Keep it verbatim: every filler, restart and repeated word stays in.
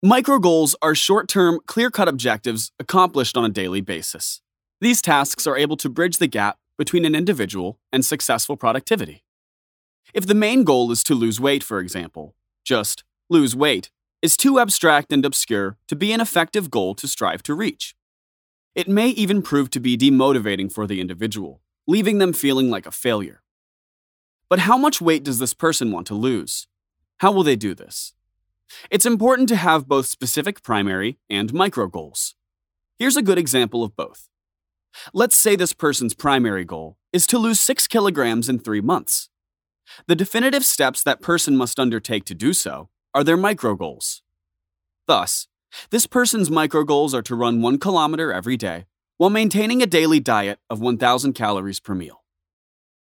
Micro goals are short-term, clear-cut objectives accomplished on a daily basis. These tasks are able to bridge the gap between an individual and successful productivity. If the main goal is to lose weight, for example, just lose weight is too abstract and obscure to be an effective goal to strive to reach. It may even prove to be demotivating for the individual, leaving them feeling like a failure. But how much weight does this person want to lose? How will they do this? It's important to have both specific primary and micro goals. Here's a good example of both. Let's say this person's primary goal is to lose six kilograms in three months. The definitive steps that person must undertake to do so are their micro goals. Thus, this person's micro goals are to run one kilometer every day while maintaining a daily diet of one thousand calories per meal.